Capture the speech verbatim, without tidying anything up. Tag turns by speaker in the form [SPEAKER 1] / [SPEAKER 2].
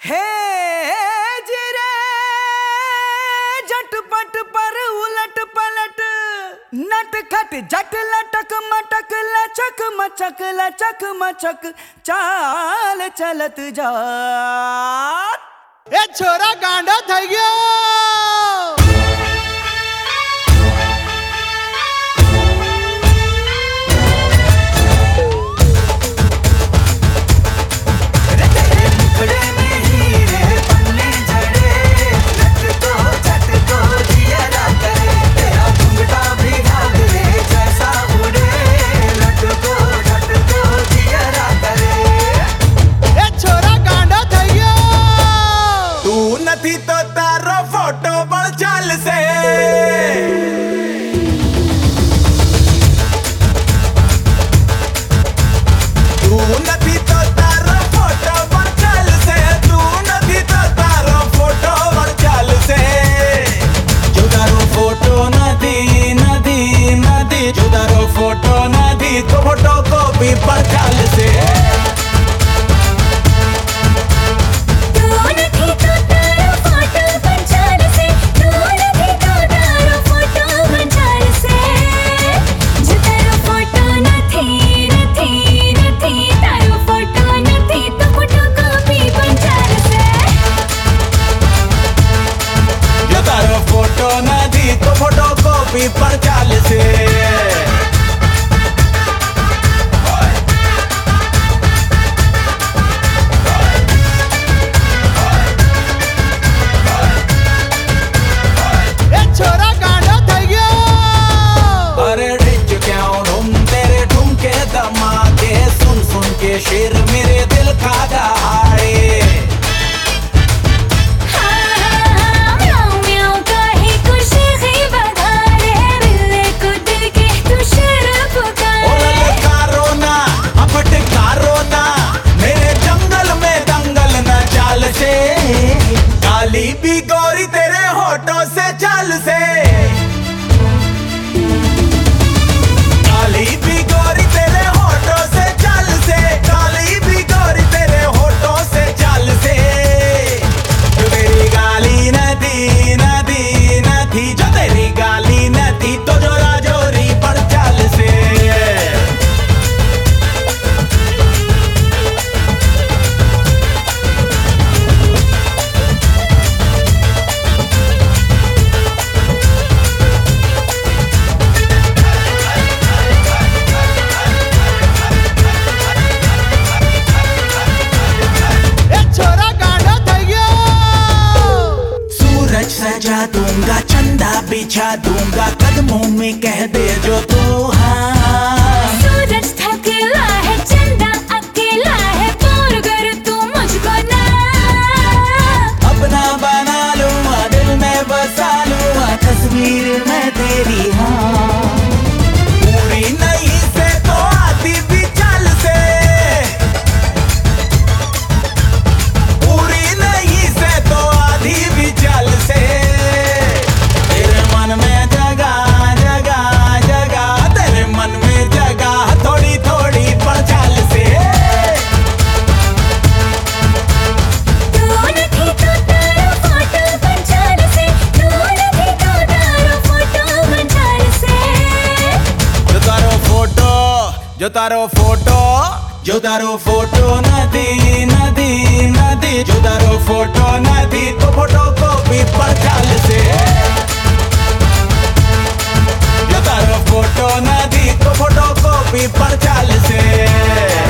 [SPEAKER 1] हे जिरे झटपट पर उलट पलट नटखट जट लटक मटक लचक मचक लचक मचक चाल चलत जा।
[SPEAKER 2] ए छोरा गांडा થઈ ગયો।
[SPEAKER 3] तो तारो फोटो बड़ चाल से तू नहीं तो तारो फोटो बड़ चाल से तू नहीं तो तारो फोटो बड़ चाल से जो तारो फोटो नहीं नहीं नहीं जो तारो फोटो नहीं तो फोटो को भी बड़ चाल से तो फोटो कॉपी पर चाल से
[SPEAKER 2] छोरा गांडा થઈ ગયો।
[SPEAKER 3] अरे रिच क्यों ढूंढ तेरे ठुमके धमाके सुन सुन के शेर मेरे दिल खा गए। काली भी गोरी तेरे होठों से चाल से काली भी गोरी तेरे होठों से चाल से काली भी गोरी तेरे होठों से चाल से जो तेरी गाली नदी नदी नदी जो तेरी गाली नदी तो जोरा जोरी पर चाल से सजा दूंगा चंदा बिछा दूंगा कदमों में कह दे जो तू हाँ।
[SPEAKER 4] सूरज थकेला है चंदा अकेला है बोर कर तू मुझको ना
[SPEAKER 3] अपना बना लूंगा दिल में बसा लूंगा तस्वीर में तेरी हाँ। पूरी नहीं से तो आती भी चाल से पूरी नहीं से तो आधी भी चाल से जो तारो फोटो जो तारो फोटो नदी नदी नदी जो तारो फोटो नदी तो फोटो कॉपी पर चाल से जो तारो फोटो नदी तो फोटो कॉपी पर चाल से।